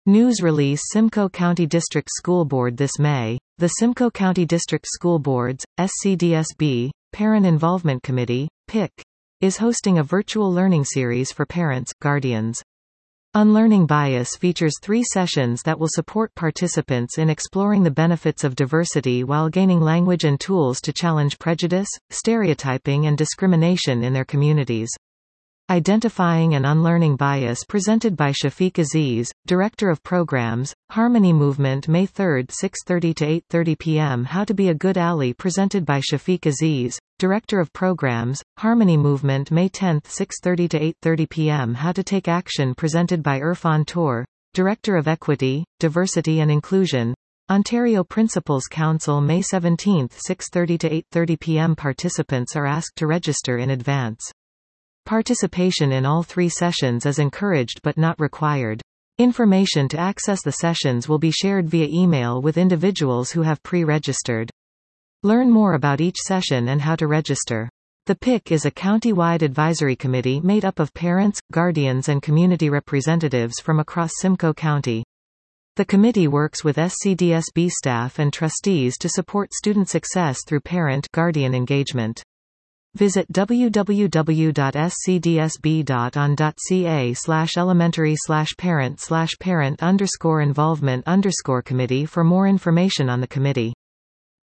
News release Simcoe County District School Board this May. The Simcoe County District School Board's, SCDSB, Parent Involvement Committee, PIC, is hosting a virtual learning series for parents, guardians. Unlearning Bias features 3 sessions that will support participants in exploring the benefits of diversity while gaining language and tools to challenge prejudice, stereotyping and discrimination in their communities. Identifying and Unlearning Bias presented by Shafiq Aziz, Director of Programs, Harmony Movement May 3, 6:30 to 8:30 p.m. How to be a Good Ally presented by Shafiq Aziz, Director of Programs, Harmony Movement May 10, 6:30 to 8:30 p.m. How to Take Action presented by Irfan Tour, Director of Equity, Diversity and Inclusion, Ontario Principals Council May 17, 6:30 to 8:30 p.m. Participants are asked to register in advance. Participation in all 3 sessions is encouraged but not required. Information to access the sessions will be shared via email with individuals who have pre-registered. Learn more about each session and how to register. The PIC is a county-wide advisory committee made up of parents, guardians and community representatives from across Simcoe County. The committee works with SCDSB staff and trustees to support student success through parent-guardian engagement. Visit www.scdsb.on.ca/elementary/parent/parent_involvement_committee for more information on the committee.